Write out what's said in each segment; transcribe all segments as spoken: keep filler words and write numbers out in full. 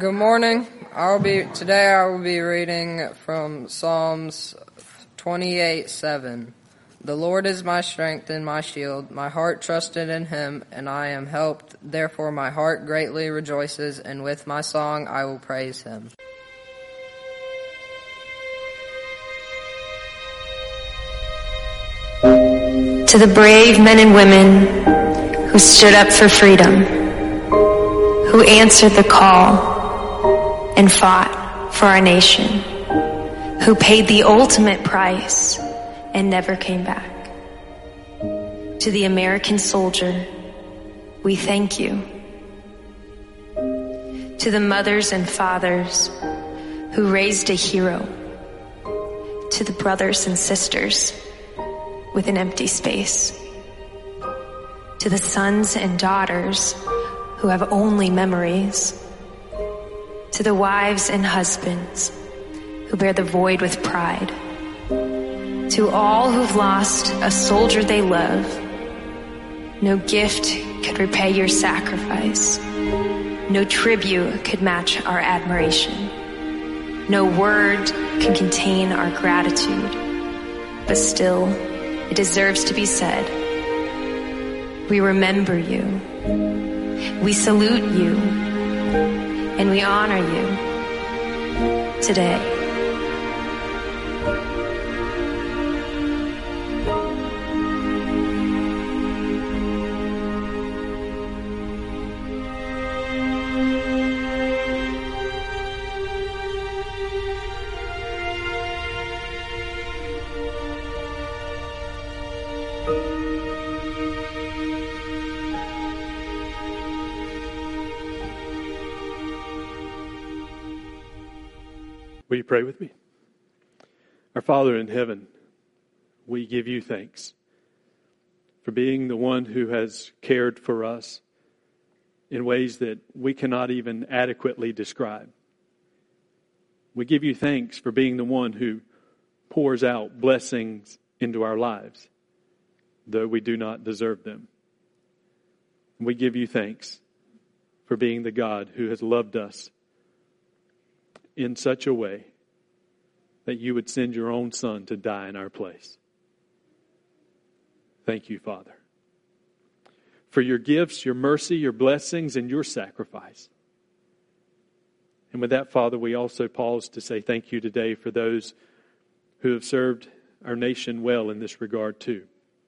Good morning. I'll be today I will be reading from Psalms twenty-eight seven. The Lord is my strength and my shield. My heart trusted in him, and I am helped. Therefore my heart greatly rejoices, and with my song I will praise him. To the brave men and women who stood up for freedom, who answered the call and fought for our nation, who paid the ultimate price and never came back. To the American soldier, we thank you. To the mothers and fathers who raised a hero, to the brothers and sisters with an empty space, to the sons and daughters who have only memories, to the wives and husbands who bear the void with pride, to all who've lost a soldier they love. No gift could repay your sacrifice. No tribute could match our admiration. No word can contain our gratitude. But still, it deserves to be said. We remember you. We salute you. And we honor you today. Will you pray with me? Our Father in heaven, we give you thanks for being the one who has cared for us in ways that we cannot even adequately describe. We give you thanks for being the one who pours out blessings into our lives, though we do not deserve them. We give you thanks for being the God who has loved us in such a way that you would send your own Son to die in our place. Thank you, Father, for your gifts, your mercy, your blessings, and your sacrifice. And with that, Father, we also pause to say thank you today for those who have served our nation well in this regard too.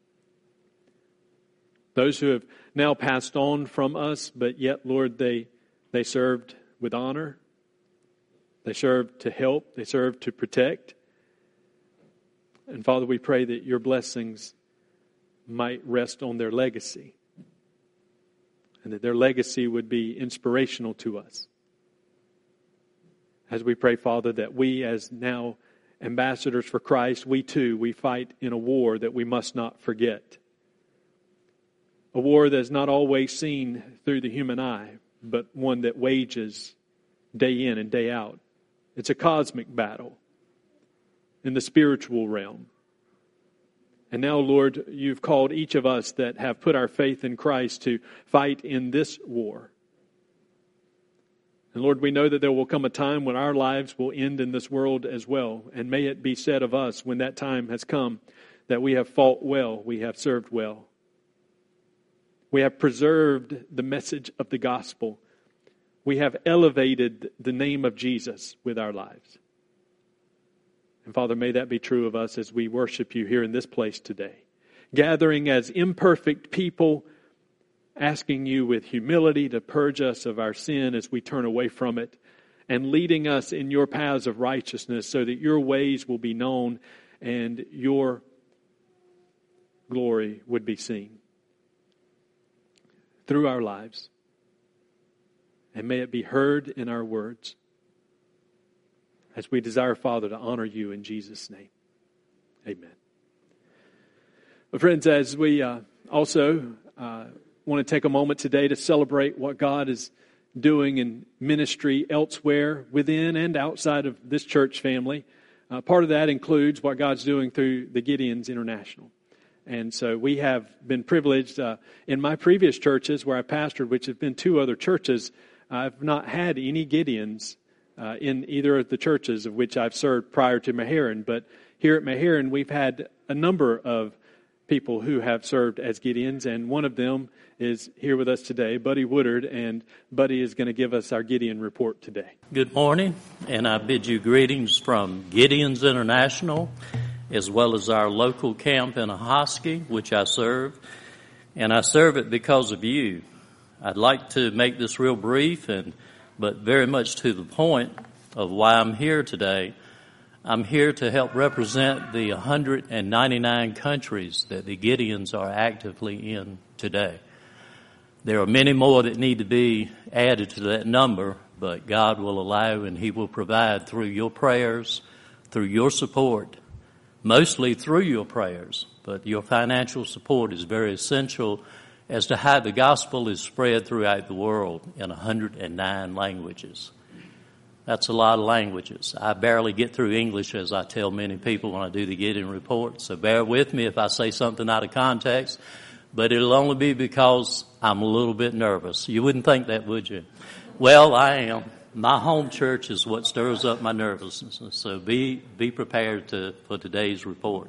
Those who have now passed on from us, but yet, Lord, they, they served with honor. They served to help. They served to protect. And Father, we pray that your blessings might rest on their legacy, and that their legacy would be inspirational to us. As we pray, Father, that we as now ambassadors for Christ, we too, we fight in a war that we must not forget. A war that is not always seen through the human eye, but one that wages day in and day out. It's a cosmic battle in the spiritual realm. And now, Lord, you've called each of us that have put our faith in Christ to fight in this war. And Lord, we know that there will come a time when our lives will end in this world as well. And may it be said of us when that time has come that we have fought well, we have served well. We have preserved the message of the gospel. We have elevated the name of Jesus with our lives. And Father, may that be true of us as we worship you here in this place today. Gathering as imperfect people, asking you with humility to purge us of our sin as we turn away from it, and leading us in your paths of righteousness so that your ways will be known and your glory would be seen through our lives. And may it be heard in our words as we desire, Father, to honor you in Jesus' name. Amen. Well, friends, as we uh, also uh, want to take a moment today to celebrate what God is doing in ministry elsewhere within and outside of this church family, uh, part of that includes what God's doing through the Gideons International. And so we have been privileged uh, in my previous churches where I pastored, which have been two other churches. I've not had any Gideons uh, in either of the churches of which I've served prior to Meherrin, but here at Meherrin we've had a number of people who have served as Gideons, and one of them is here with us today, Buddy Woodard, and Buddy is going to give us our Gideon report today. Good morning, and I bid you greetings from Gideons International, as well as our local camp in Ahoskie, which I serve, and I serve it because of you. I'd like to make this real brief, and but very much to the point of why I'm here today. I'm here to help represent the one hundred ninety-nine countries that the Gideons are actively in today. There are many more that need to be added to that number, but God will allow and He will provide through your prayers, through your support, mostly through your prayers, but your financial support is very essential as to how the gospel is spread throughout the world in one hundred nine languages. That's a lot of languages. I barely get through English, as I tell many people when I do the Gideon report, so bear with me if I say something out of context, but it'll only be because I'm a little bit nervous. You wouldn't think that, would you? Well, I am. My home church is what stirs up my nervousness, so be be prepared to for today's report.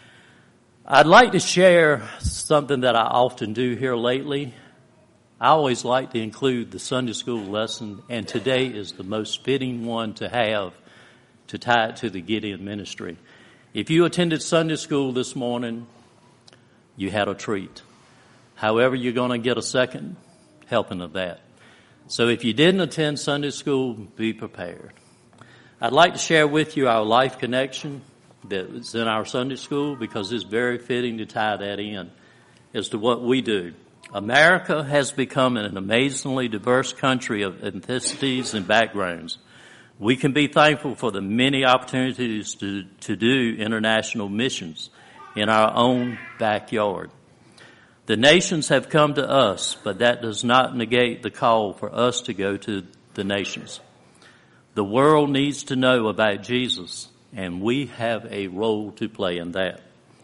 I'd like to share something that I often do here lately. I always like to include the Sunday school lesson, and today is the most fitting one to have to tie it to the Gideon ministry. If you attended Sunday school this morning, you had a treat. However, you're going to get a second helping of that. So if you didn't attend Sunday school, be prepared. I'd like to share with you our life connection that is in our Sunday school because it's very fitting to tie that in as to what we do. America has become an amazingly diverse country of ethnicities and backgrounds. We can be thankful for the many opportunities to, to do international missions in our own backyard. The nations have come to us, but that does not negate the call for us to go to the nations. The world needs to know about Jesus, and we have a role to play in that.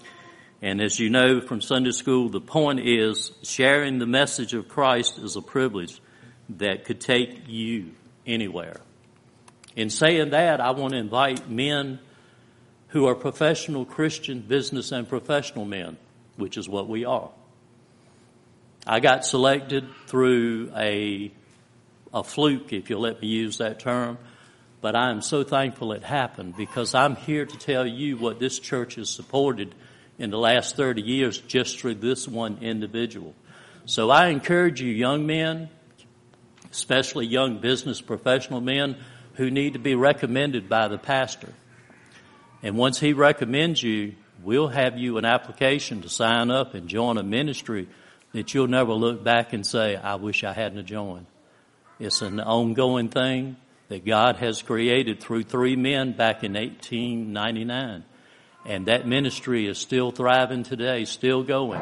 And as you know from Sunday school, the point is sharing the message of Christ is a privilege that could take you anywhere. In saying that, I want to invite men who are professional Christian business and professional men, which is what we are. I got selected through a a fluke, if you'll let me use that term, but I am so thankful it happened because I'm here to tell you what this church has supported in the last thirty years just through this one individual. So I encourage you young men, especially young business professional men who need to be recommended by the pastor. And once he recommends you, we'll have you an application to sign up and join a ministry that you'll never look back and say, I wish I hadn't joined. It's an ongoing thing that God has created through three men back in eighteen ninety-nine. And that ministry is still thriving today, still going.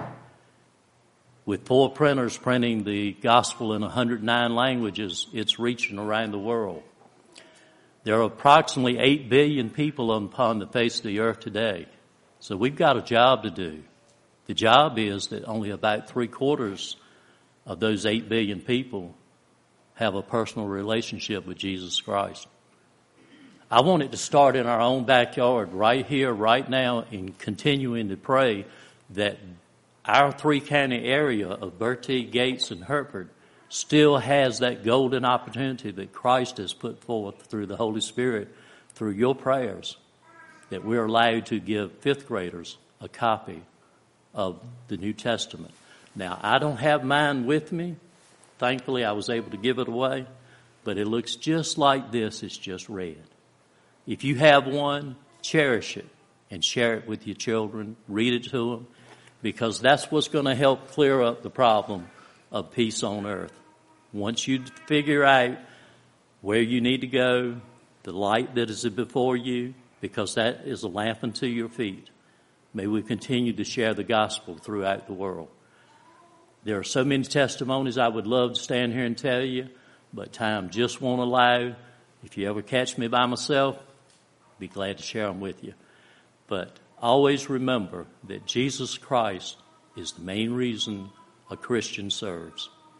With four printers printing the gospel in one hundred nine languages, it's reaching around the world. There are approximately eight billion people upon the face of the earth today. So we've got a job to do. The job is that only about three quarters of those eight billion people have a personal relationship with Jesus Christ. I want it to start in our own backyard right here, right now, and continuing to pray that our three-county area of Bertie, Gates, and Hertford still has that golden opportunity that Christ has put forth through the Holy Spirit, through your prayers, that we're allowed to give fifth graders a copy of the New Testament. Now, I don't have mine with me. Thankfully, I was able to give it away, but it looks just like this. It's just red. If you have one, cherish it and share it with your children. Read it to them, because that's what's going to help clear up the problem of peace on earth. Once you figure out where you need to go, the light that is before you, because that is a lamp unto your feet, may we continue to share the gospel throughout the world. There are so many testimonies I would love to stand here and tell you, but time just won't allow. If you ever catch me by myself, be glad to share them with you. But always remember that Jesus Christ is the main reason a Christian serves.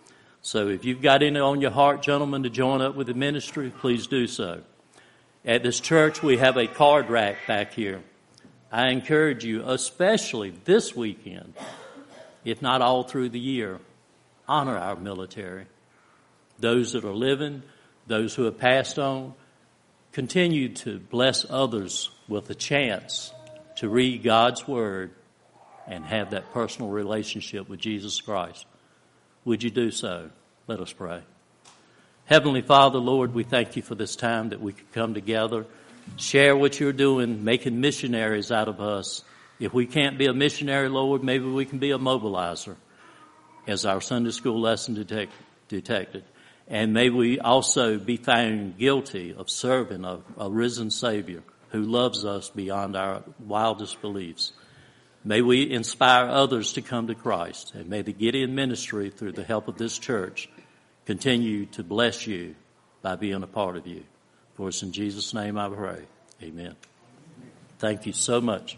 So if you've got any on your heart, gentlemen, to join up with the ministry, please do so. At this church, we have a card rack back here. I encourage you, especially this weekend, if not all through the year, honor our military. Those that are living, those who have passed on, continue to bless others with a chance to read God's Word and have that personal relationship with Jesus Christ. Would you do so? Let us pray. Heavenly Father, Lord, we thank you for this time that we could come together, share what you're doing, making missionaries out of us. If we can't be a missionary, Lord, maybe we can be a mobilizer, as our Sunday school lesson detect, detected. And may we also be found guilty of serving a, a risen Savior who loves us beyond our wildest beliefs. May we inspire others to come to Christ. And may the Gideon ministry, through the help of this church, continue to bless you by being a part of you. For it's in Jesus' name I pray. Amen. Thank you so much.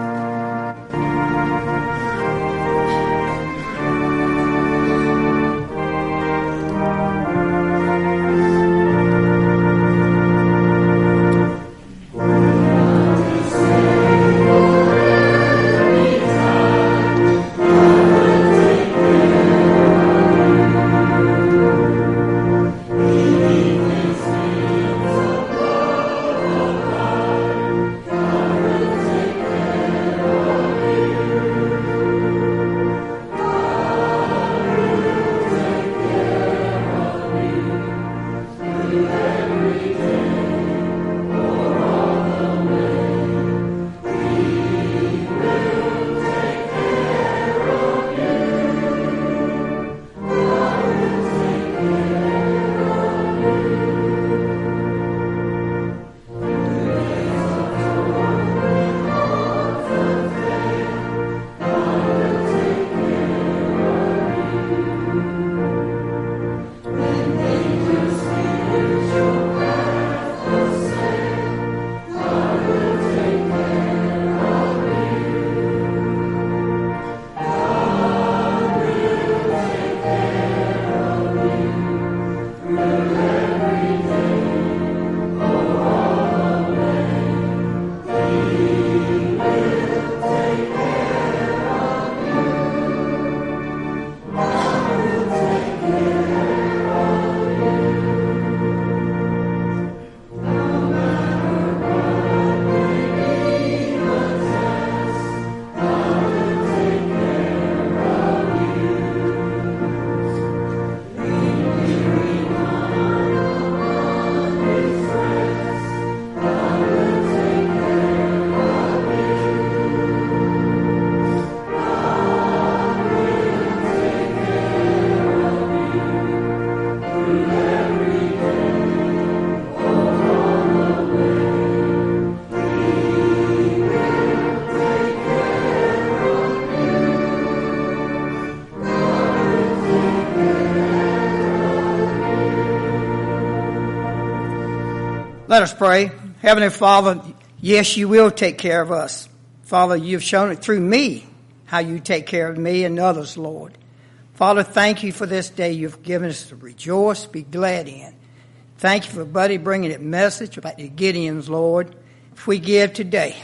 Let us pray. Heavenly Father, yes, you will take care of us. Father, you've shown it through me how you take care of me and others, Lord. Father, thank you for this day you've given us to rejoice, be glad in. Thank you for Buddy bringing that message about the Gideons, Lord. If we give today,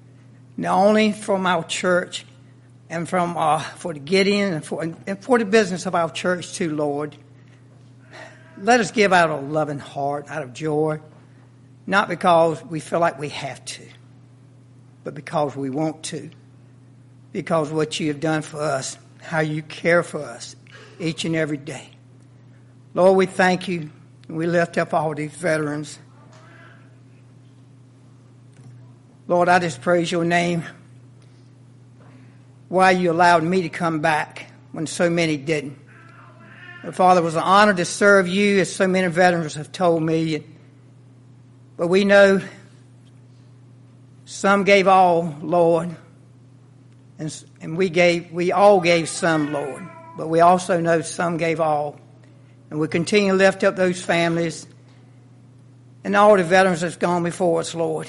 not only from our church and from uh, for the Gideon and for, and for the business of our church too, Lord, let us give out of a loving heart, out of joy, not because we feel like we have to, but because we want to, because of what you have done for us, how you care for us each and every day. Lord, we thank you. We lift up all these veterans. Lord, I just praise your name. Why you allowed me to come back when so many didn't. But Father, it was an honor to serve you, as so many veterans have told me. But we know some gave all, Lord, and, and we gave, we all gave some, Lord. But we also know some gave all. And we continue to lift up those families and all the veterans that's gone before us, Lord.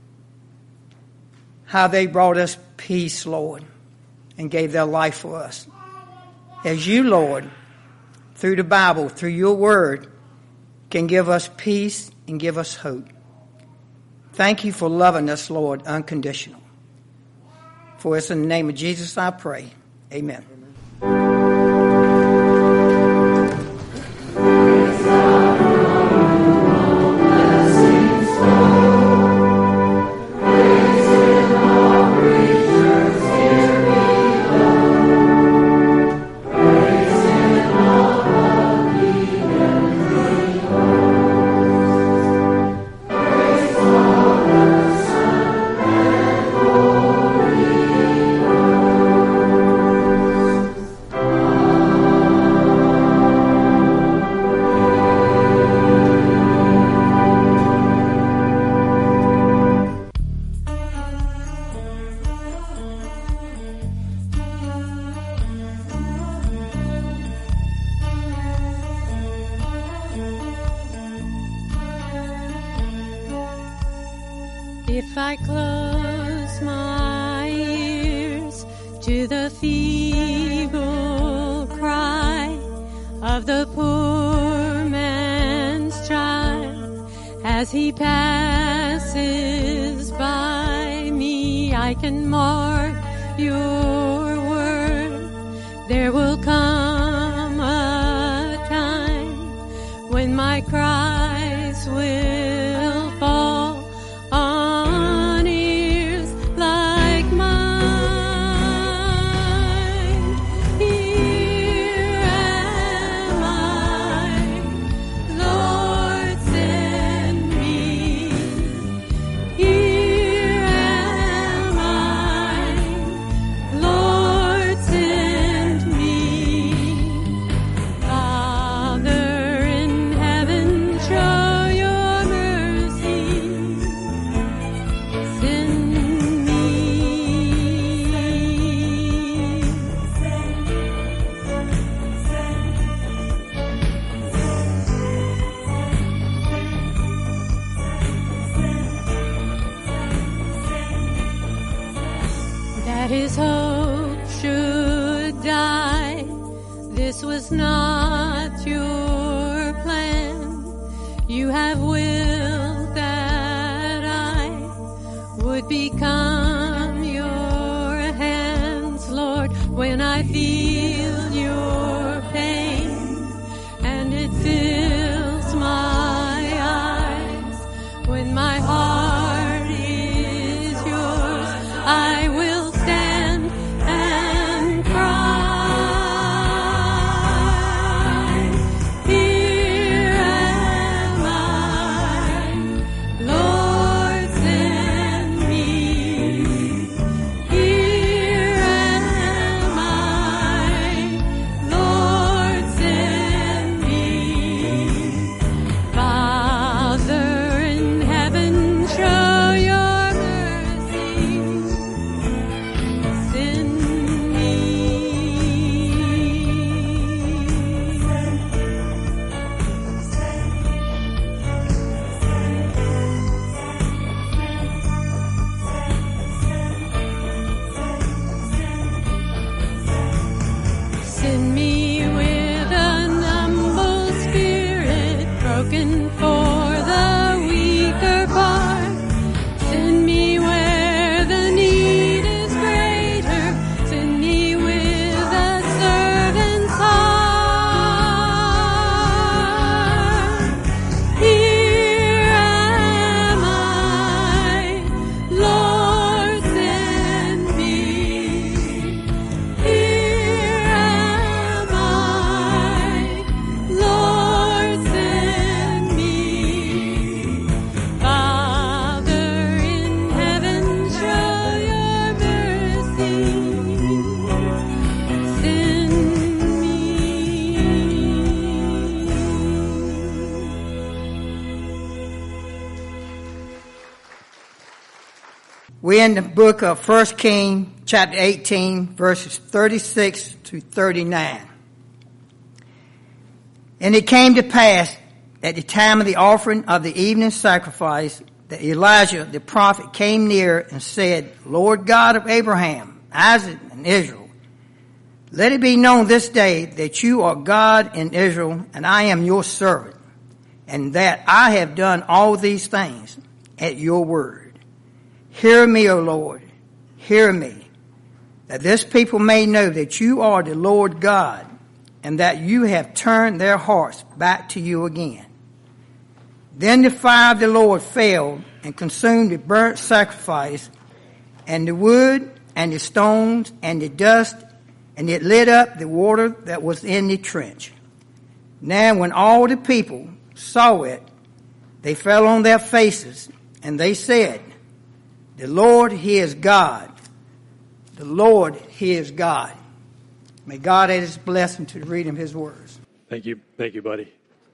How they brought us peace, Lord, and gave their life for us. As you, Lord, through the Bible, through your word, can give us peace and give us hope. Thank you for loving us, Lord, unconditional. For it's in the name of Jesus I pray. Amen. If I close my ears to the feeble cry of the poor man's child as he passes by me, I can mark your word. There will come a time when my cries will fall on ears like mine. Here am I, Lord, send me. Here am I, Lord, send me. Father in heaven, show your mercy. Send me. That his hope should die. This was not your plan. You have willed that I would become your hands, Lord, when I feel your pain and it fills my eyes. When my heart is yours, I will stand and cry. Here am I, Lord, send me. Here am I, Lord, send me. Father in heaven, show your mercy. Send me. Send me with an humble spirit, broken for the weaker part. Send me where the need is greater. Send me with a servant's heart. Here am I, Lord, send me. Here am I, Lord, send me. Father in heaven, show your mercy. Send me. We're in the book of First Kings, chapter eighteen, verses thirty-six to thirty-nine. And it came to pass at the time of the offering of the evening sacrifice that Elijah the prophet came near and said, Lord God of Abraham, Isaac, and Israel, Let it be known this day that you are God in Israel, and I am your servant, and that I have done all these things at your word. Hear me, O Lord, hear me, that this people may know that you are the Lord God, and that you have turned their hearts back to you again. Then the fire of the Lord fell and consumed the burnt sacrifice, and the wood, and the stones, and the dust, and it lit up the water that was in the trench. Now when all the people saw it, they fell on their faces, and they said, the Lord, He is God. The Lord, He is God. May God add His blessing to the reading of His words. Thank you. Thank you, buddy.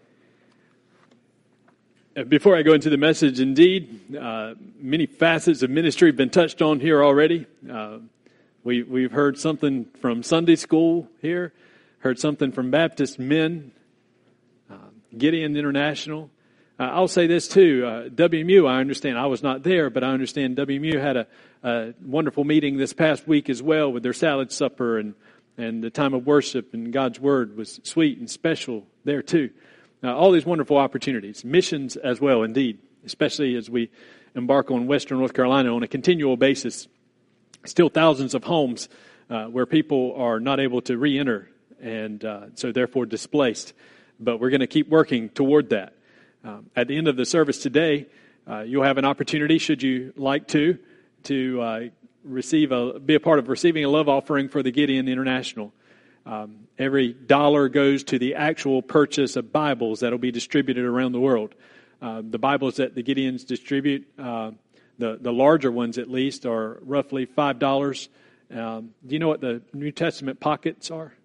Uh, Before I go into the message, indeed, uh, many facets of ministry have been touched on here already. Uh, we, we've heard something from Sunday school here, heard something from Baptist men, uh, Gideon International. Uh, I'll say this too, uh, W M U, I understand, I was not there, but I understand W M U had a, a wonderful meeting this past week as well with their salad supper, and, and the time of worship and God's Word was sweet and special there too. Uh, all these wonderful opportunities, missions as well indeed, especially as we embark on Western North Carolina on a continual basis. Still thousands of homes uh, where people are not able to re-enter and uh, so therefore displaced. But we're going to keep working toward that. Um, at the end of the service today, uh, you'll have an opportunity, should you like to, to uh, receive a be a part of receiving a love offering for the Gideon International. Um, every dollar goes to the actual purchase of Bibles that will be distributed around the world. Uh, the Bibles that the Gideons distribute, uh, the the larger ones at least, are roughly five dollars. Um, do you know what the New Testament pockets are?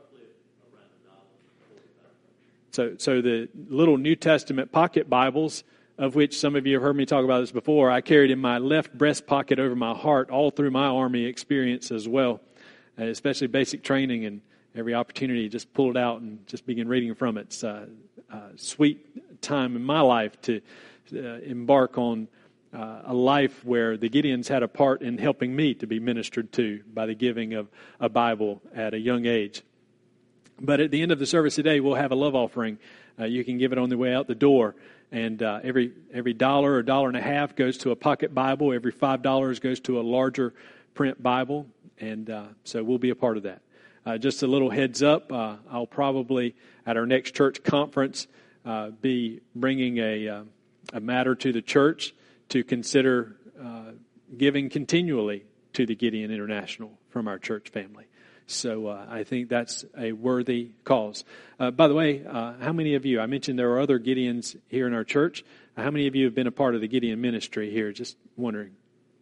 So, so the little New Testament pocket Bibles, of which some of you have heard me talk about this before, I carried in my left breast pocket over my heart all through my Army experience as well, uh, especially basic training, and every opportunity just pull it out and just begin reading from it. It's a, a sweet time in my life to uh, embark on uh, a life where the Gideons had a part in helping me to be ministered to by the giving of a Bible at a young age. But at the end of the service today, we'll have a love offering. Uh, you can give it on the way out the door. And uh, every every dollar or dollar and a half goes to a pocket Bible. Every five dollars goes to a larger print Bible. And uh, so we'll be a part of that. Uh, just a little heads up, uh, I'll probably, at our next church conference, uh, be bringing a, uh, a matter to the church to consider uh, giving continually to the Gideon International from our church family. So uh, I think that's a worthy cause. Uh, by the way, uh, how many of you, I mentioned there are other Gideons here in our church. How many of you have been a part of the Gideon ministry here? Just wondering.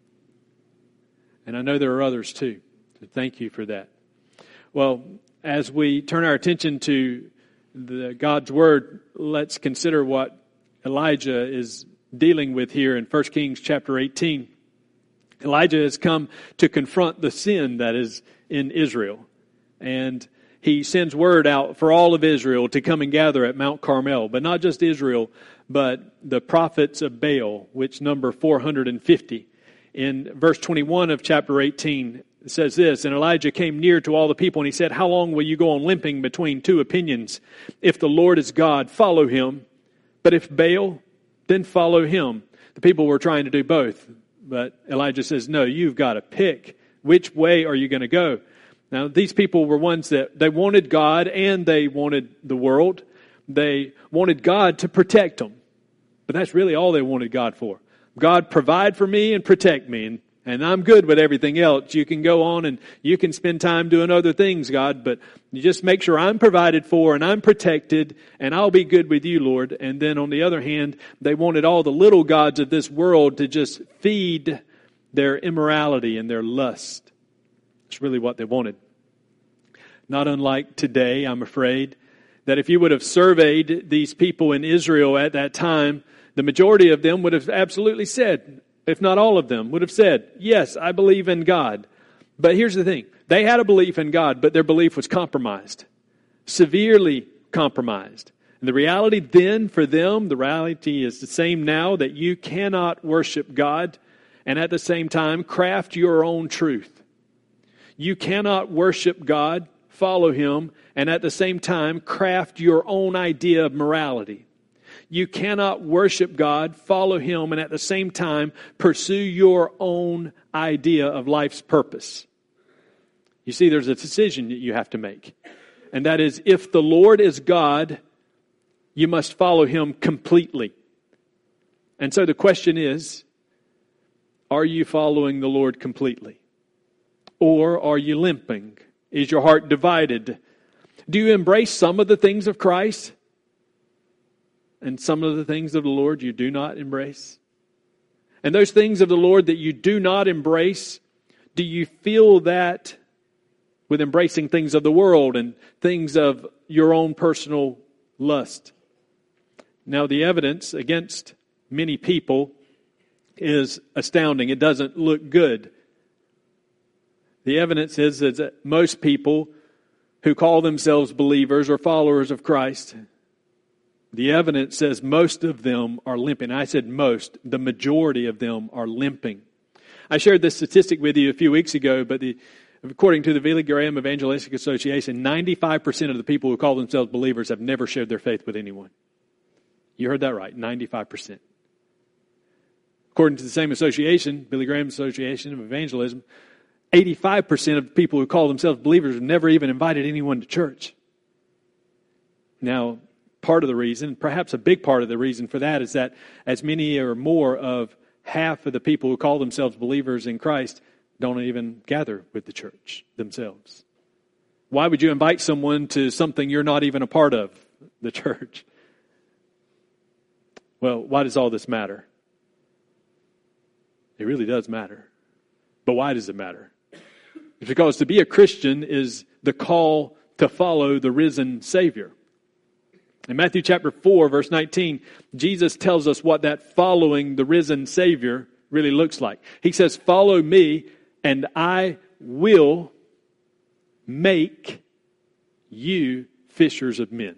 And I know there are others too. So thank you for that. Well, as we turn our attention to the God's Word, let's consider what Elijah is dealing with here in First Kings chapter eighteen. Elijah has come to confront the sin that is in Israel. And he sends word out for all of Israel to come and gather at Mount Carmel. But not just Israel, but the prophets of Baal, which number four hundred fifty. In verse twenty-one of chapter eighteen, it says this, and Elijah came near to all the people, and he said, how long will you go on limping between two opinions? If the Lord is God, follow him. But if Baal, then follow him. The people were trying to do both. But Elijah says, no, you've got to pick. Which way are you going to go? Now, these people were ones that they wanted God and they wanted the world. They wanted God to protect them. But that's really all they wanted God for. God, provide for me and protect me. And, and I'm good with everything else. You can go on and you can spend time doing other things, God. But you just make sure I'm provided for and I'm protected and I'll be good with you, Lord. And then on the other hand, they wanted all the little gods of this world to just feed their immorality and their lust. It's really what they wanted. Not unlike today, I'm afraid, that if you would have surveyed these people in Israel at that time, the majority of them would have absolutely said, if not all of them, would have said, yes, I believe in God. But here's the thing. They had a belief in God, but their belief was compromised. Severely compromised. And the reality then for them, the reality is the same now, that you cannot worship God and at the same time craft your own truth. You cannot worship God follow him and at the same time craft your own idea of morality. You cannot worship God, follow him, and at the same time pursue your own idea of life's purpose. You see, there's a decision that you have to make. And that is, if the Lord is God, you must follow him completely. And so the question is, are you following the Lord completely? Or are you limping? Is your heart divided? Do you embrace some of the things of Christ? And some of the things of the Lord you do not embrace? And those things of the Lord that you do not embrace, do you feel that with embracing things of the world and things of your own personal lust? Now, the evidence against many people is astounding. It doesn't look good. The evidence is, is that most people who call themselves believers or followers of Christ, the evidence says most of them are limping. I said most. The majority of them are limping. I shared this statistic with you a few weeks ago, but the according to the Billy Graham Evangelistic Association, ninety-five percent of the people who call themselves believers have never shared their faith with anyone. You heard that right, ninety-five percent. According to the same association, Billy Graham Association of Evangelism, eighty-five percent of the people who call themselves believers have never even invited anyone to church. Now, part of the reason, perhaps a big part of the reason for that, is that as many or more of half of the people who call themselves believers in Christ don't even gather with the church themselves. Why would you invite someone to something you're not even a part of, the church? Well, why does all this matter? It really does matter. But why does it matter? It's because to be a Christian is the call to follow the risen Savior. In Matthew chapter four, verse nineteen, Jesus tells us what that following the risen Savior really looks like. He says, "Follow me, and I will make you fishers of men."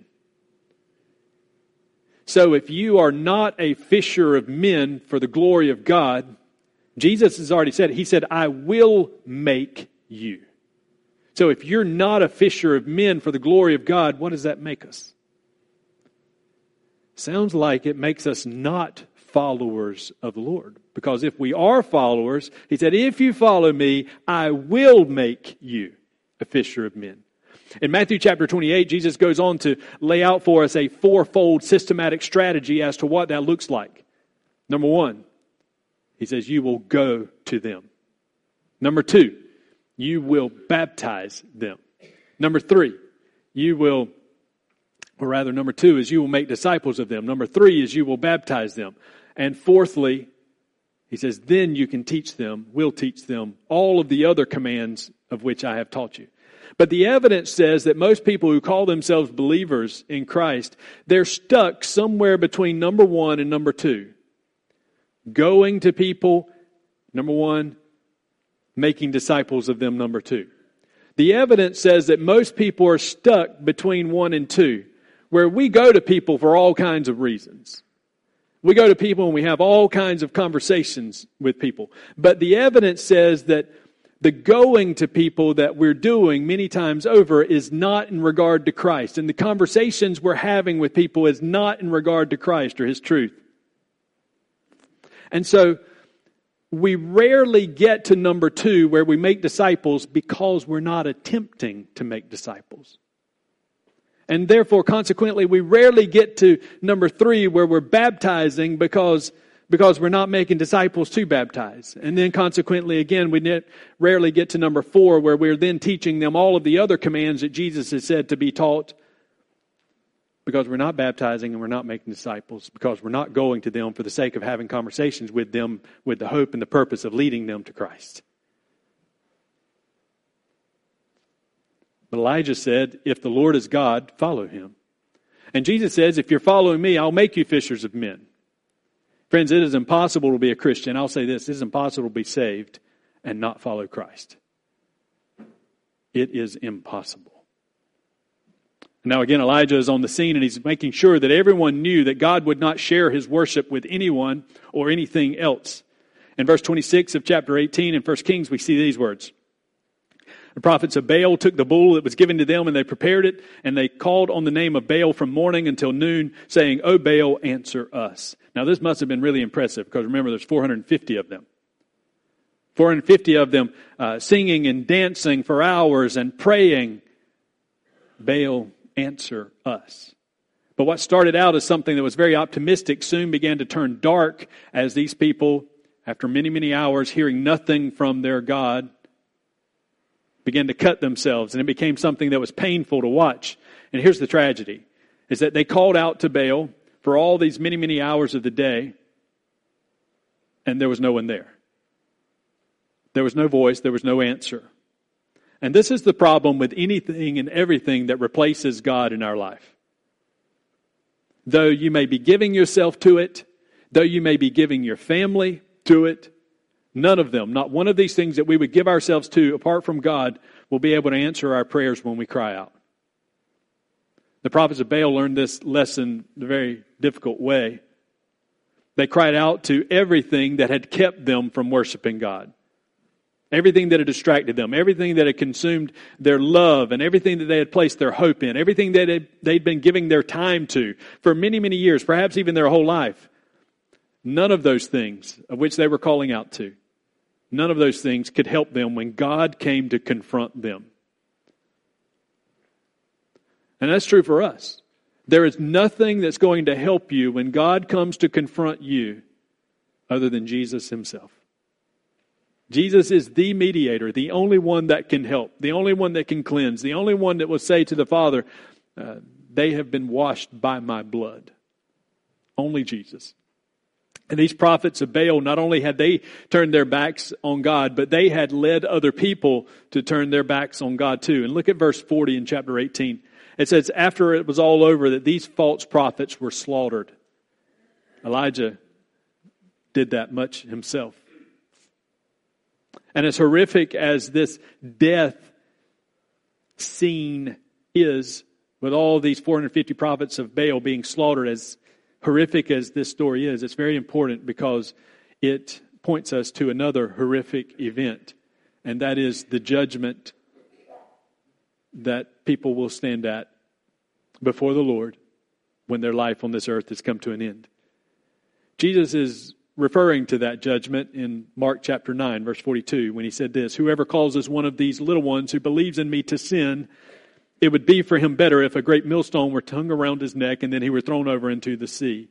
So if you are not a fisher of men for the glory of God, Jesus has already said it. He said, "I will make you." So if you're not a fisher of men for the glory of God, what does that make us? Sounds like it makes us not followers of the Lord. Because if we are followers, he said, "If you follow me, I will make you a fisher of men." In Matthew chapter twenty-eight, Jesus goes on to lay out for us a fourfold systematic strategy as to what that looks like. Number one, he says, you will go to them. Number two, you will baptize them. Number three, you will, or rather number two is you will make disciples of them. Number three is you will baptize them. And fourthly, he says, then you can teach them, will teach them all of the other commands of which I have taught you. But the evidence says that most people who call themselves believers in Christ, they're stuck somewhere between number one and number two. Going to people, number one, making disciples of them, number two. The evidence says that most people are stuck between one and two, where we go to people for all kinds of reasons. We go to people and we have all kinds of conversations with people. But the evidence says that the going to people that we're doing many times over is not in regard to Christ. And the conversations we're having with people is not in regard to Christ or His truth. And so we rarely get to number two where we make disciples because we're not attempting to make disciples. And therefore, consequently, we rarely get to number three where we're baptizing because, because we're not making disciples to baptize. And then consequently, again, we ne- rarely get to number four where we're then teaching them all of the other commands that Jesus has said to be taught, because we're not baptizing and we're not making disciples, because we're not going to them for the sake of having conversations with them with the hope and the purpose of leading them to Christ. But Elijah said, if the Lord is God, follow Him. And Jesus says, if you're following me, I'll make you fishers of men. Friends, it is impossible to be a Christian. I'll say this, it is impossible to be saved and not follow Christ. It is impossible. Now again, Elijah is on the scene and he's making sure that everyone knew that God would not share His worship with anyone or anything else. In verse twenty-six of chapter eighteen in First Kings, we see these words. The prophets of Baal took the bull that was given to them, and they prepared it, and they called on the name of Baal from morning until noon, saying, "O Baal, answer us." Now this must have been really impressive, because remember, there's four hundred fifty of them. four hundred fifty of them uh, singing and dancing for hours and praying, "Baal, answer us." But what started out as something that was very optimistic soon began to turn dark as these people, after many, many hours hearing nothing from their God, began to cut themselves, and it became something that was painful to watch. And here's the tragedy, is that they called out to Baal for all these many, many hours of the day, and there was no one there. There was no voice, there was no answer. And this is the problem with anything and everything that replaces God in our life. Though you may be giving yourself to it, though you may be giving your family to it, none of them, not one of these things that we would give ourselves to apart from God, will be able to answer our prayers when we cry out. The prophets of Baal learned this lesson in a very difficult way. They cried out to everything that had kept them from worshiping God. Everything that had distracted them, everything that had consumed their love, and everything that they had placed their hope in, everything that had, they'd been giving their time to for many, many years, perhaps even their whole life. None of those things of which they were calling out to, none of those things could help them when God came to confront them. And that's true for us. There is nothing that's going to help you when God comes to confront you other than Jesus himself. Jesus is the mediator, the only one that can help, the only one that can cleanse, the only one that will say to the Father, uh, they have been washed by my blood. Only Jesus. And these prophets of Baal, not only had they turned their backs on God, but they had led other people to turn their backs on God too. And look at verse forty in chapter eighteen. It says, after it was all over, that these false prophets were slaughtered. Elijah did that much himself. And as horrific as this death scene is, with all these four hundred fifty prophets of Baal being slaughtered, as horrific as this story is, it's very important because it points us to another horrific event, and that is the judgment that people will stand at before the Lord when their life on this earth has come to an end. Jesus is referring to that judgment in Mark chapter nine, verse forty-two, when he said this, "Whoever causes one of these little ones who believes in me to sin, it would be for him better if a great millstone were hung around his neck and then he were thrown over into the sea."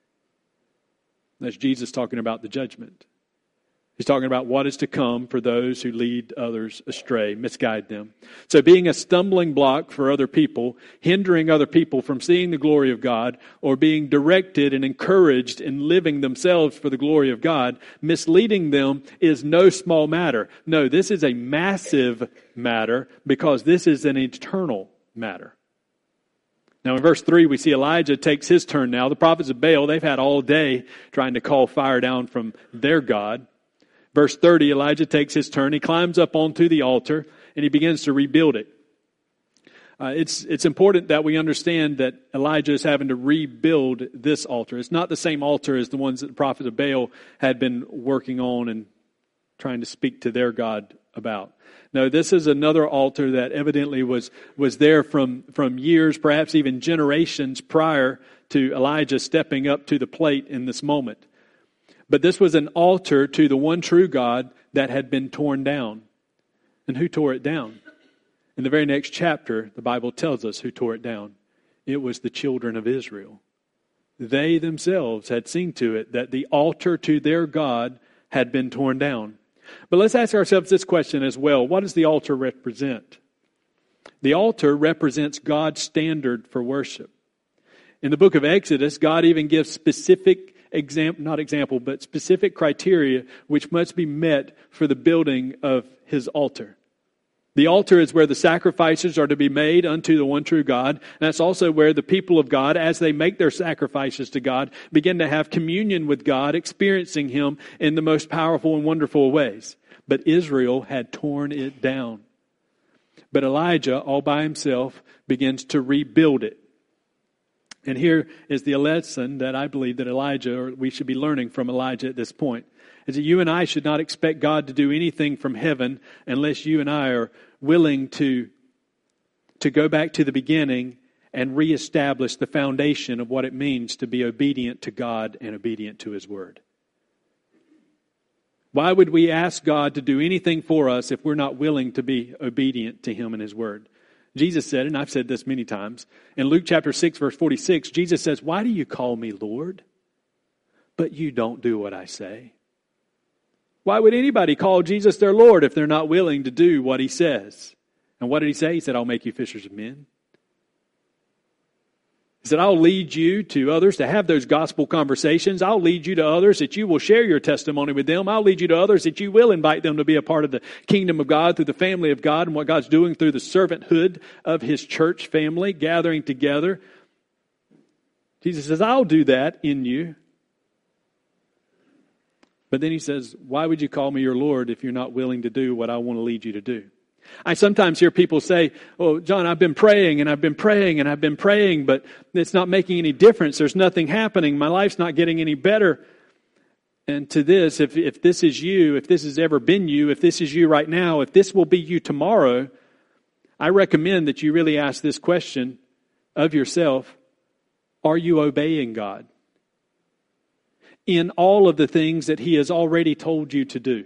That's Jesus talking about the judgment. He's talking about what is to come for those who lead others astray, misguide them. So being a stumbling block for other people, hindering other people from seeing the glory of God, or being directed and encouraged in living themselves for the glory of God, misleading them is no small matter. No, this is a massive matter because this is an eternal matter. Now in verse three, we see Elijah takes his turn now. The prophets of Baal, they've had all day trying to call fire down from their God. Verse thirty, Elijah takes his turn. He climbs up onto the altar and he begins to rebuild it. Uh, it's it's important that we understand that Elijah is having to rebuild this altar. It's not the same altar as the ones that the prophet of Baal had been working on and trying to speak to their God about. No, this is another altar that evidently was was there from, from years, perhaps even generations prior to Elijah stepping up to the plate in this moment. But this was an altar to the one true God that had been torn down. And who tore it down? In the very next chapter, the Bible tells us who tore it down. It was the children of Israel. They themselves had seen to it that the altar to their God had been torn down. But let's ask ourselves this question as well. What does the altar represent? The altar represents God's standard for worship. In the book of Exodus, God even gives specific example, not example, but specific criteria which must be met for the building of his altar. The altar is where the sacrifices are to be made unto the one true God. And that's also where the people of God, as they make their sacrifices to God, begin to have communion with God, experiencing him in the most powerful and wonderful ways. But Israel had torn it down. But Elijah, all by himself, begins to rebuild it. And here is the lesson that I believe that Elijah, or we should be learning from Elijah at this point, is that you and I should not expect God to do anything from heaven unless you and I are willing to, to go back to the beginning and reestablish the foundation of what it means to be obedient to God and obedient to His Word. Why would we ask God to do anything for us if we're not willing to be obedient to Him and His Word? Jesus said, and I've said this many times, in Luke chapter six, verse forty-six, Jesus says, "Why do you call me Lord, but you don't do what I say?" Why would anybody call Jesus their Lord if they're not willing to do what He says? And what did He say? He said, "I'll make you fishers of men." He said, "I'll lead you to others to have those gospel conversations. I'll lead you to others that you will share your testimony with them. I'll lead you to others that you will invite them to be a part of the kingdom of God through the family of God and what God's doing through the servanthood of His church family, gathering together." Jesus says, "I'll do that in you." But then He says, "Why would you call me your Lord if you're not willing to do what I want to lead you to do?" I sometimes hear people say, "Oh, John, I've been praying and I've been praying and I've been praying, but it's not making any difference. There's nothing happening. My life's not getting any better." And to this, if, if this is you, if this has ever been you, if this is you right now, if this will be you tomorrow, I recommend that you really ask this question of yourself: are you obeying God in all of the things that He has already told you to do?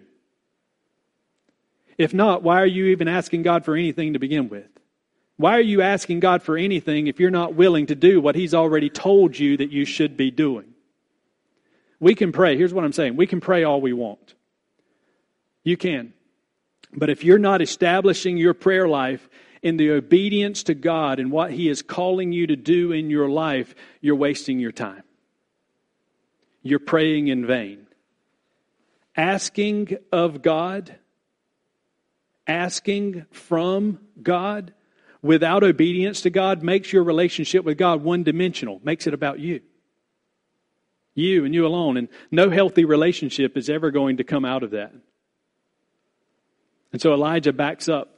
If not, why are you even asking God for anything to begin with? Why are you asking God for anything if you're not willing to do what He's already told you that you should be doing? We can pray. Here's what I'm saying. We can pray all we want. You can. But if you're not establishing your prayer life in the obedience to God and what He is calling you to do in your life, you're wasting your time. You're praying in vain. Asking of God, asking from God without obedience to God makes your relationship with God one-dimensional, makes it about you. You and you alone. And no healthy relationship is ever going to come out of that. And so Elijah backs up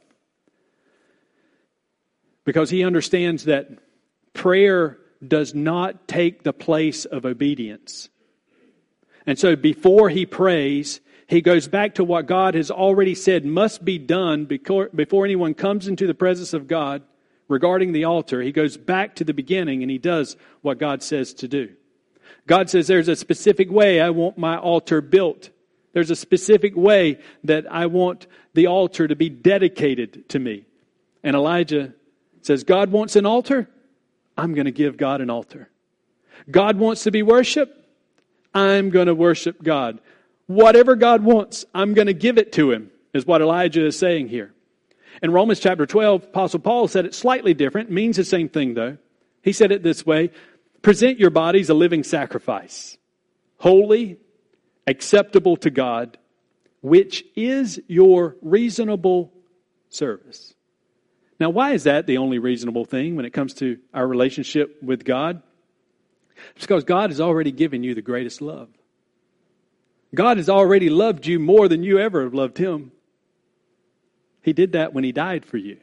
because he understands that prayer does not take the place of obedience. And so before he prays, he goes back to what God has already said must be done before, before anyone comes into the presence of God regarding the altar. He goes back to the beginning and he does what God says to do. God says there's a specific way I want my altar built. There's a specific way that I want the altar to be dedicated to me. And Elijah says, God wants an altar, I'm going to give God an altar. God wants to be worshiped, I'm going to worship God. Whatever God wants, I'm going to give it to Him, is what Elijah is saying here. In Romans chapter twelve, Apostle Paul said it slightly different. It means the same thing, though. He said it this way: present your bodies a living sacrifice, holy, acceptable to God, which is your reasonable service. Now, why is that the only reasonable thing when it comes to our relationship with God? It's because God has already given you the greatest love. God has already loved you more than you ever have loved Him. He did that when He died for you.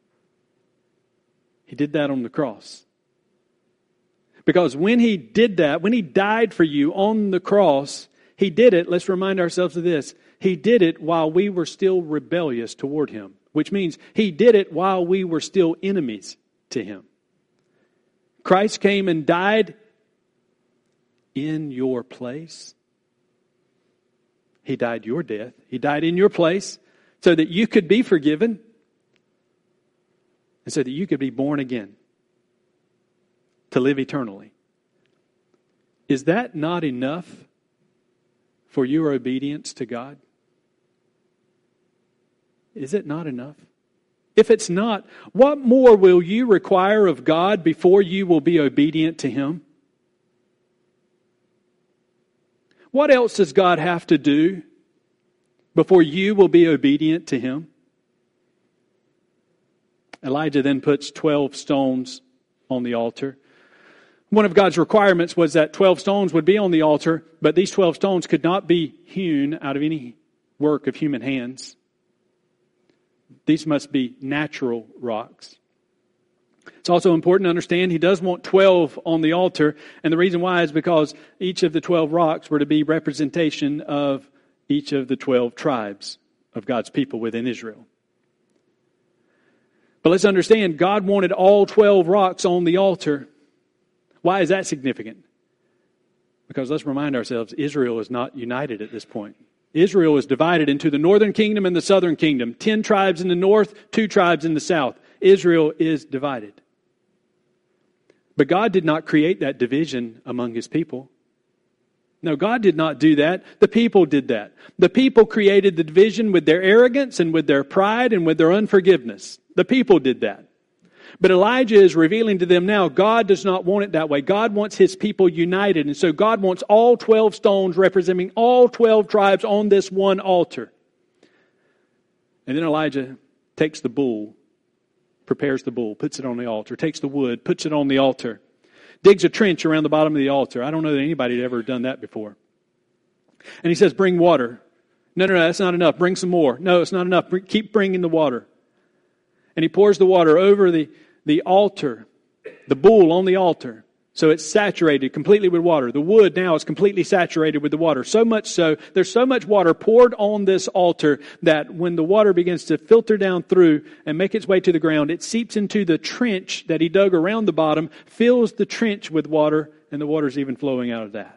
He did that on the cross. Because when He did that, when He died for you on the cross, He did it, let's remind ourselves of this, He did it while we were still rebellious toward Him. Which means He did it while we were still enemies to Him. Christ came and died in your place. He died your death. He died in your place so that you could be forgiven and so that you could be born again to live eternally. Is that not enough for your obedience to God? Is it not enough? If it's not, what more will you require of God before you will be obedient to Him? What else does God have to do before you will be obedient to Him? Elijah then puts twelve stones on the altar. One of God's requirements was that twelve stones would be on the altar, but these twelve stones could not be hewn out of any work of human hands. These must be natural rocks. It's also important to understand He does want twelve on the altar. And the reason why is because each of the twelve rocks were to be representation of each of the twelve tribes of God's people within Israel. But let's understand, God wanted all twelve rocks on the altar. Why is that significant? Because let's remind ourselves, Israel is not united at this point. Israel is divided into the northern kingdom and the southern kingdom. Ten tribes in the north, two tribes in the south. Israel is divided. But God did not create that division among His people. No, God did not do that. The people did that. The people created the division with their arrogance and with their pride and with their unforgiveness. The people did that. But Elijah is revealing to them now, God does not want it that way. God wants His people united. And so God wants all twelve stones representing all twelve tribes on this one altar. And then Elijah takes the bull, prepares the bull, puts it on the altar, takes the wood, puts it on the altar, digs a trench around the bottom of the altar. I don't know that anybody had ever done that before. And he says, bring water. No, no, no, that's not enough. Bring some more. No, it's not enough. Keep bringing the water. And he pours the water over the, the altar, the bull on the altar. So it's saturated completely with water. The wood now is completely saturated with the water. So much so, there's so much water poured on this altar that when the water begins to filter down through and make its way to the ground, it seeps into the trench that he dug around the bottom, fills the trench with water, and the water's even flowing out of that.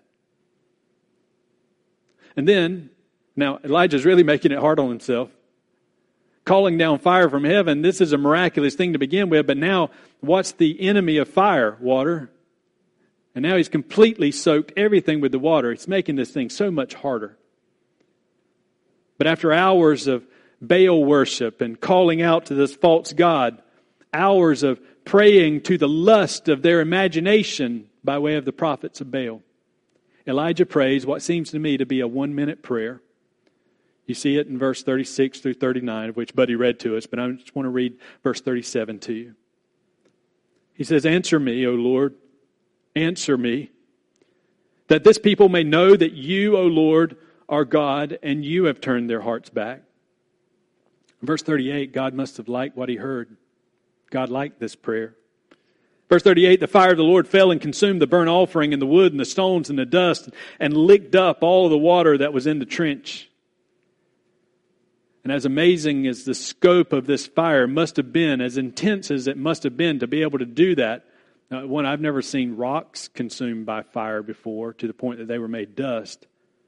And then, now Elijah's really making it hard on himself. Calling down fire from heaven. This is a miraculous thing to begin with, but now what's the enemy of fire? Water. And now he's completely soaked everything with the water. It's making this thing so much harder. But after hours of Baal worship and calling out to this false god, hours of praying to the lust of their imagination by way of the prophets of Baal, Elijah prays what seems to me to be a one-minute prayer. You see it in verse thirty-six through thirty-nine, of which Buddy read to us, but I just want to read verse thirty-seven to you. He says, answer me, O Lord, answer me, that this people may know that you, O Lord, are God, and you have turned their hearts back. Verse thirty-eight, God must have liked what he heard. God liked this prayer. Verse thirty-eight, the fire of the Lord fell and consumed the burnt offering and the wood and the stones and the dust and licked up all the water that was in the trench. And as amazing as the scope of this fire must have been, as intense as it must have been to be able to do that, uh, one, I've never seen rocks consumed by fire before to the point that they were made dust.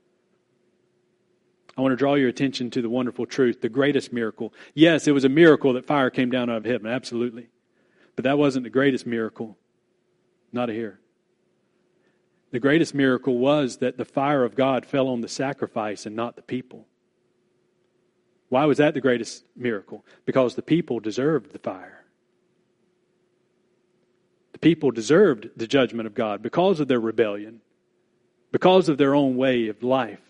I want to draw your attention to the wonderful truth, the greatest miracle. Yes, it was a miracle that fire came down out of heaven, absolutely. But that wasn't the greatest miracle. Not here. The greatest miracle was that the fire of God fell on the sacrifice and not the people. Why was that the greatest miracle? Because the people deserved the fire. The people deserved the judgment of God because of their rebellion, because of their own way of life.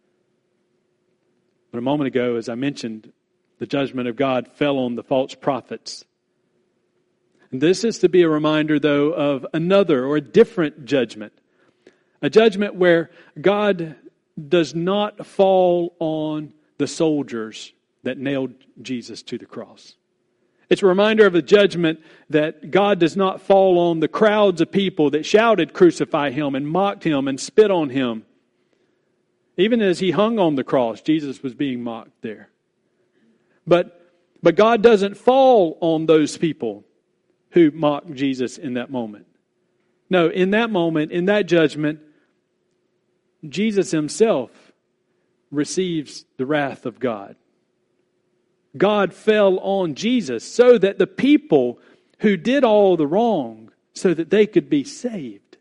But a moment ago, as I mentioned, the judgment of God fell on the false prophets. And this is to be a reminder, though, of another or a different judgment. A judgment where God does not fall on the soldiers that nailed Jesus to the cross. It's a reminder of a judgment that God does not fall on the crowds of people that shouted, crucify him, and mocked him and spit on him. Even as he hung on the cross, Jesus was being mocked there. But, but God doesn't fall on those people who mocked Jesus in that moment. No, in that moment, in that judgment, Jesus himself receives the wrath of God. God fell on Jesus so that the people who did all the wrong, so that they could be saved.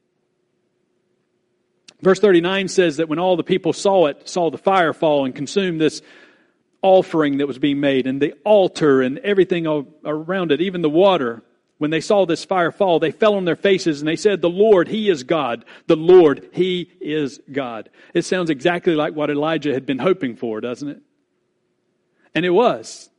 Verse thirty-nine says that when all the people saw it, saw the fire fall and consume this offering that was being made, and the altar and everything around it, even the water, when they saw this fire fall, they fell on their faces and they said, the Lord, He is God. The Lord, He is God. It sounds exactly like what Elijah had been hoping for, doesn't it? And it was.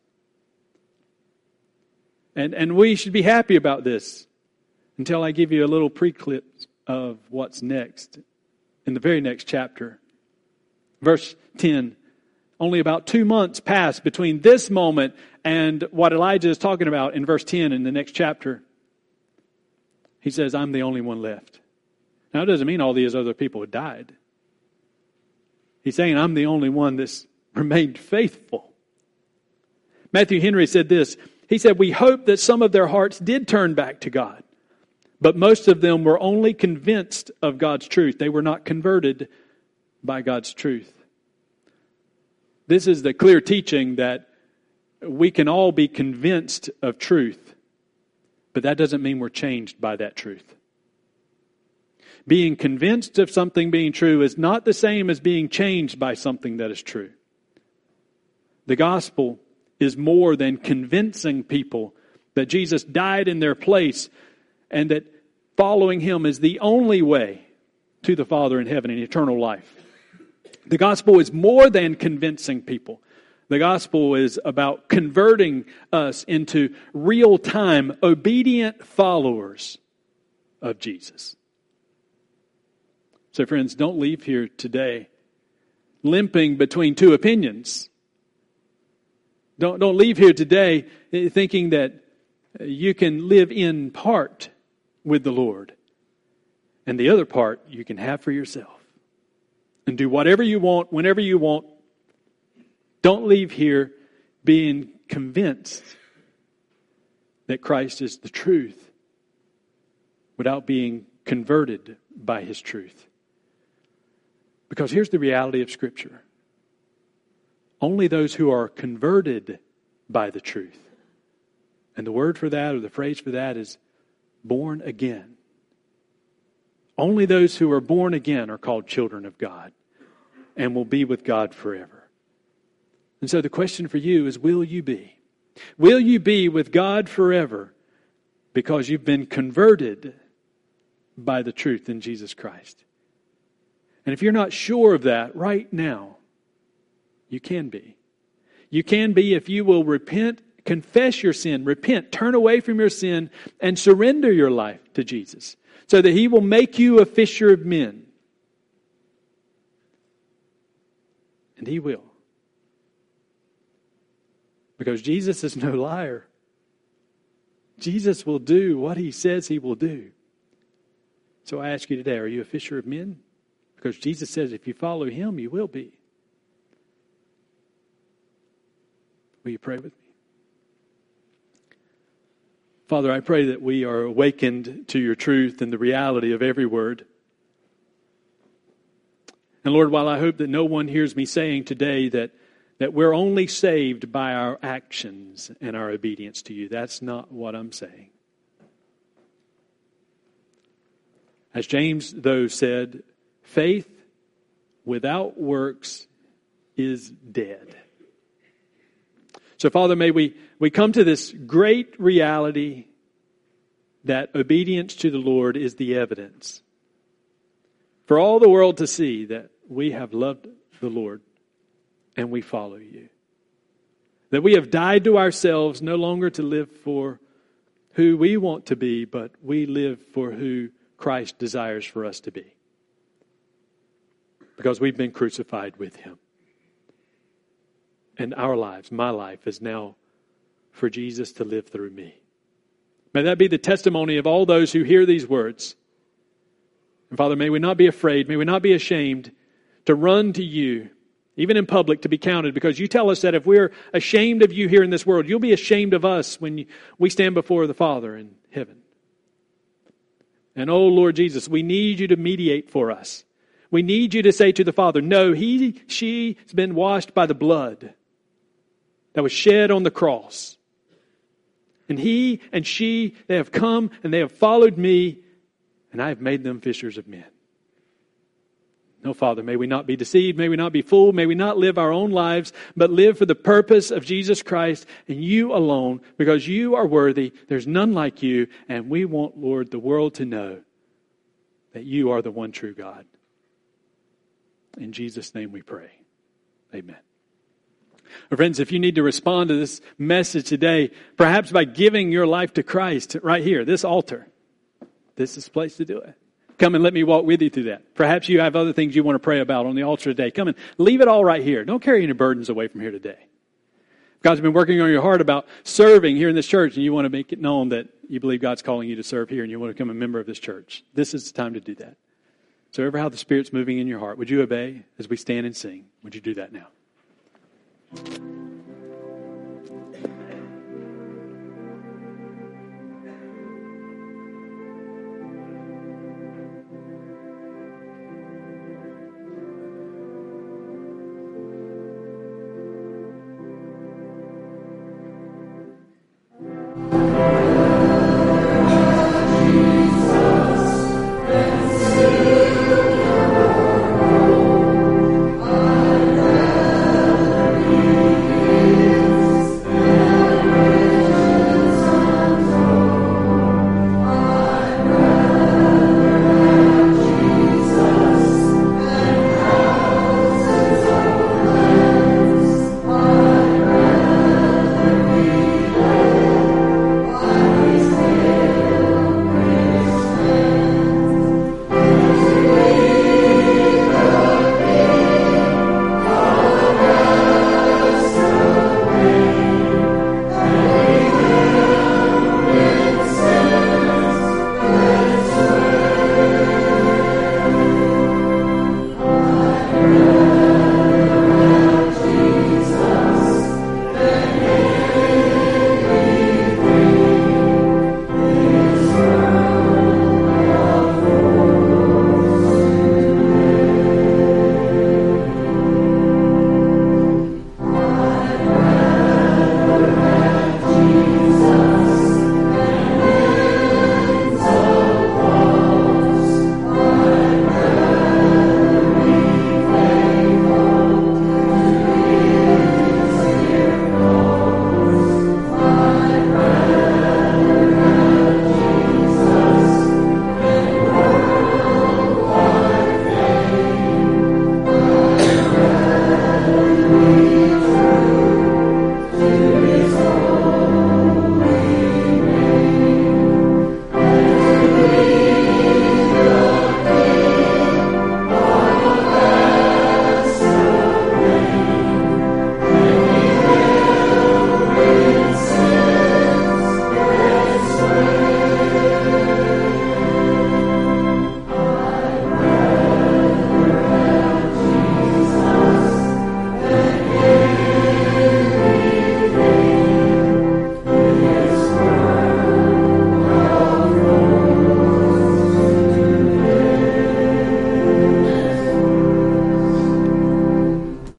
And, and we should be happy about this until I give you a little pre-clip of what's next in the very next chapter. Verse ten. Only about two months passed between this moment and what Elijah is talking about in verse ten in the next chapter. He says, I'm the only one left. Now, it doesn't mean all these other people had died. He's saying, I'm the only one that's remained faithful. Matthew Henry said this, He said, we hope that some of their hearts did turn back to God. But most of them were only convinced of God's truth. They were not converted by God's truth. This is the clear teaching that we can all be convinced of truth, but that doesn't mean we're changed by that truth. Being convinced of something being true is not the same as being changed by something that is true. The gospel is more than convincing people that Jesus died in their place and that following Him is the only way to the Father in heaven and eternal life. The gospel is more than convincing people. The gospel is about converting us into real-time, obedient followers of Jesus. So friends, don't leave here today limping between two opinions. Don't, don't leave here today thinking that you can live in part with the Lord, and the other part you can have for yourself. And do whatever you want, whenever you want. Don't leave here being convinced that Christ is the truth without being converted by His truth. Because here's the reality of Scripture. Only those who are converted by the truth. And the word for that, or the phrase for that, is born again. Only those who are born again are called children of God and will be with God forever. And so the question for you is, will you be? Will you be with God forever because you've been converted by the truth in Jesus Christ? And if you're not sure of that right now, you can be. You can be if you will repent, confess your sin, repent, turn away from your sin, and surrender your life to Jesus so that He will make you a fisher of men. And He will. Because Jesus is no liar. Jesus will do what He says He will do. So I ask you today, are you a fisher of men? Because Jesus says if you follow Him, you will be. Will you pray with me? Father, I pray that we are awakened to your truth and the reality of every word. And Lord, while I hope that no one hears me saying today that, that we're only saved by our actions and our obedience to you, that's not what I'm saying. As James, though, said, faith without works is dead. So, Father, may we, we come to this great reality that obedience to the Lord is the evidence for all the world to see that we have loved the Lord and we follow you. That we have died to ourselves, no longer to live for who we want to be, but we live for who Christ desires for us to be. Because we've been crucified with Him. And our lives, my life, is now for Jesus to live through me. May that be the testimony of all those who hear these words. And Father, may we not be afraid, may we not be ashamed to run to you, even in public, to be counted. Because you tell us that if we're ashamed of you here in this world, you'll be ashamed of us when you, we stand before the Father in heaven. And oh Lord Jesus, we need you to mediate for us. We need you to say to the Father, no, he, she has been washed by the blood that was shed on the cross. And he and she, they have come and they have followed me, and I have made them fishers of men. No, Father, may we not be deceived, may we not be fooled, may we not live our own lives, but live for the purpose of Jesus Christ and you alone, because you are worthy, there's none like you, and we want, Lord, the world to know that you are the one true God. In Jesus' name we pray. Amen. Well, friends, if you need to respond to this message today, perhaps by giving your life to Christ right here, this altar, this is the place to do it. Come and let me walk with you through that. Perhaps you have other things you want to pray about on the altar today. Come and leave it all right here. Don't carry any burdens away from here today. God's been working on your heart about serving here in this church, and you want to make it known that you believe God's calling you to serve here and you want to become a member of this church. This is the time to do that. So ever how the Spirit's moving in your heart, would you obey as we stand and sing? Would you do that now?